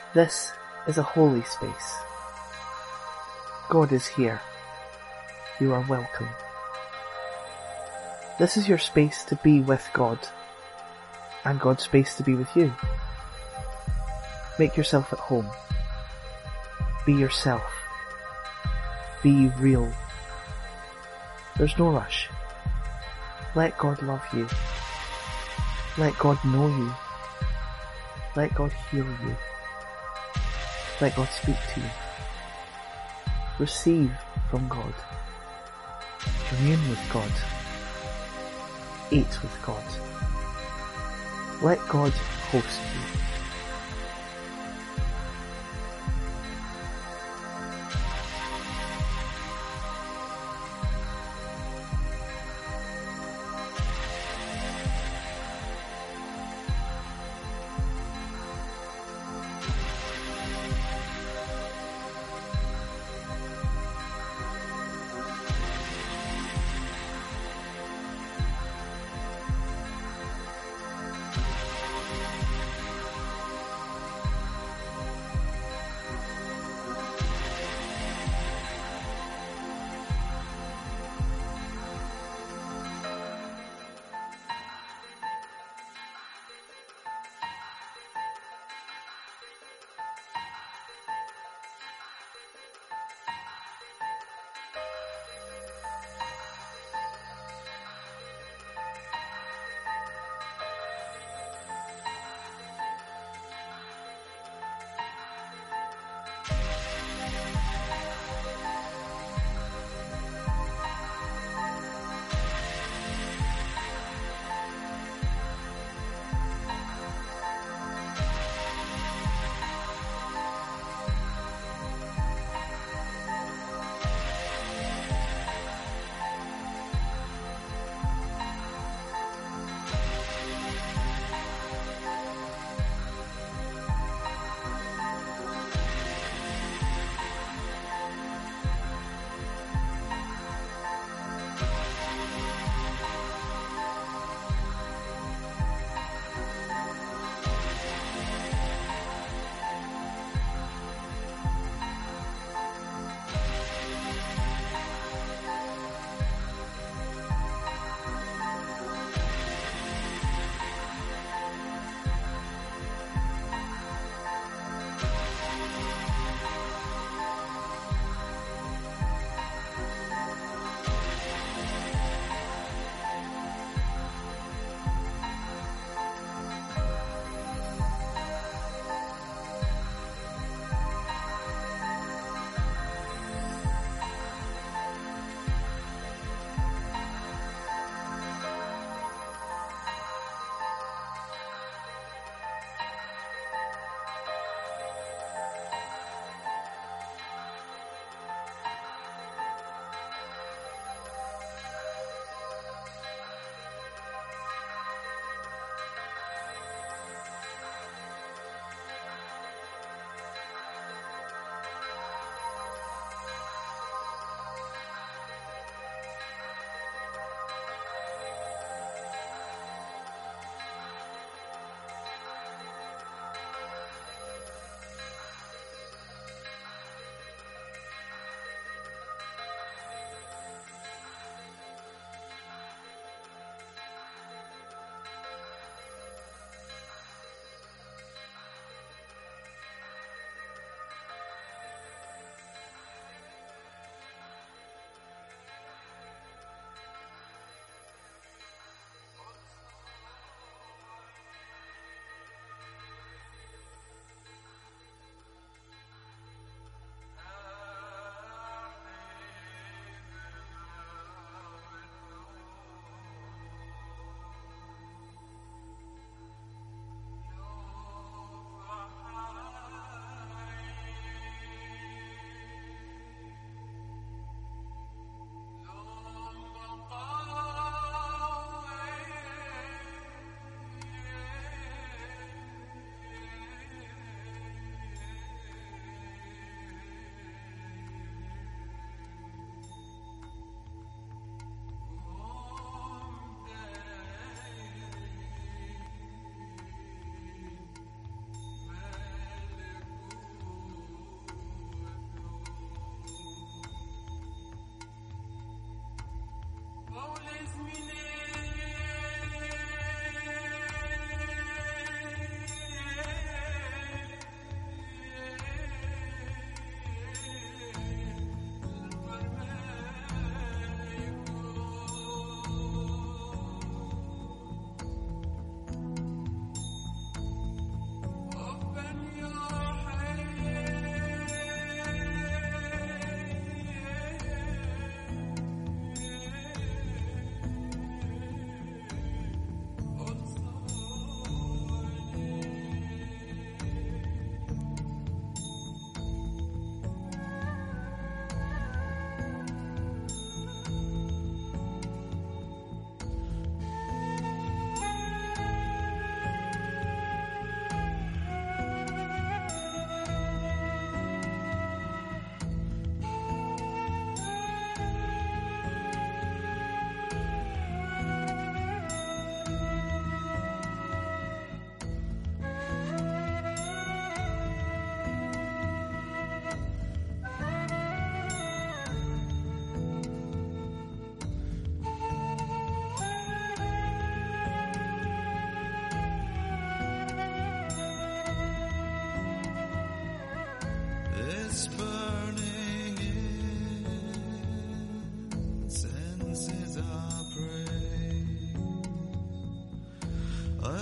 This is a holy space. God is here. You are welcome. This is your space to be with God, and God's space to be with you. Make yourself at home. Be yourself. Be real. There's no rush. Let God love you. Let God know you. Let God heal you. Let God speak to you. Receive from God. Commune with God. Eat with God. Let God host you.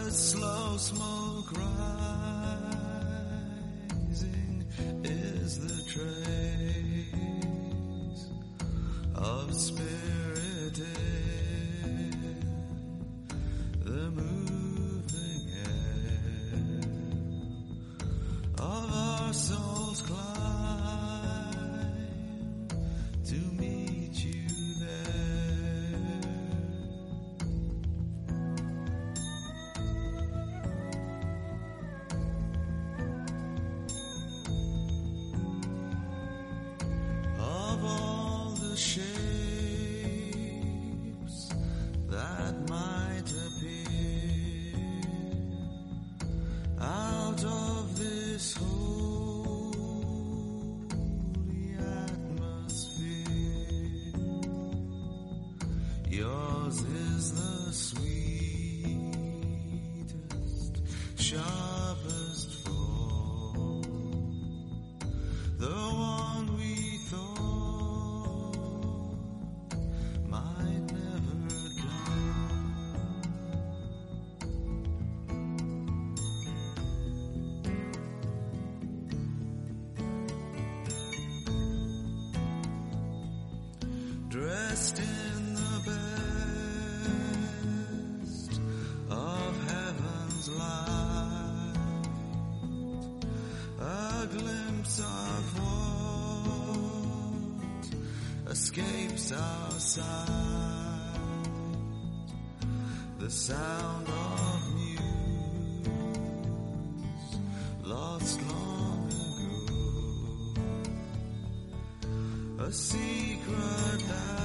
The slow smoke rising is the trace of spirit in the moving air of our souls climb to meet you there. Of all the shapes that might appear out of this holy atmosphere, yours is the sweetest, sharpest fall, the one we thought might never come. Dressed in the best of heaven's light, a glimpse of what escapes our sight, the sound of news lost long ago, a secret that